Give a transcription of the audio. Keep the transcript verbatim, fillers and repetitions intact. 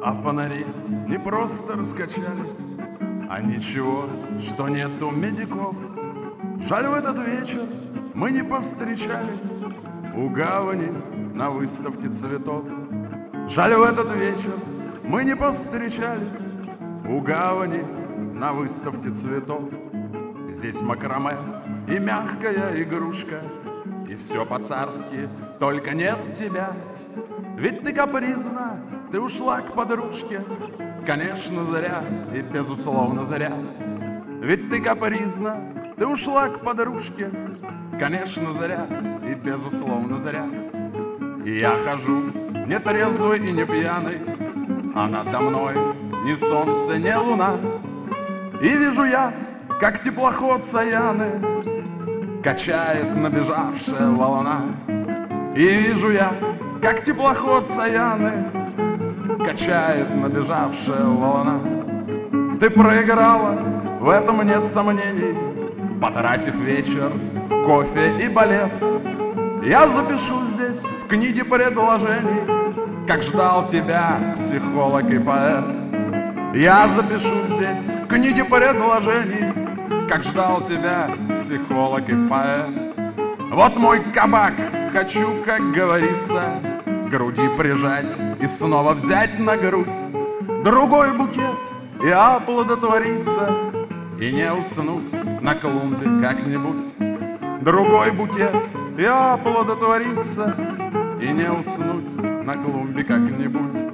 А фонари не просто раскачались, а ничего, что нету медиков. Жаль, в этот вечер мы не повстречались у гавани на выставке цветов. Жаль, в этот вечер мы не повстречались у гавани на выставке цветов. Здесь макраме и мягкая игрушка, и все по-царски, только нет тебя. Ведь ты капризна, ты ушла к подружке, конечно, зря и безусловно зря. Ведь ты капризна, ты ушла к подружке, конечно, зря и безусловно зря. И я хожу не трезвый и не пьяный, а надо мной ни солнце, ни луна. И вижу я, как теплоход Саяны качает набежавшая волна. И вижу я, как теплоход Саяны качает набежавшая волна. Ты проиграла, в этом нет сомнений, потратив вечер в кофе и балет. Я запишу здесь в книге предложений, как ждал тебя психолог и поэт. Я запишу здесь в книге предложений, как ждал тебя психолог и поэт. Вот мой кабак, хочу, как говорится, груди прижать и снова взять на грудь другой букет и оплодотвориться, и не уснуть на клумбе как-нибудь. Другой букет и оплодотвориться, и не уснуть на клумбе как-нибудь.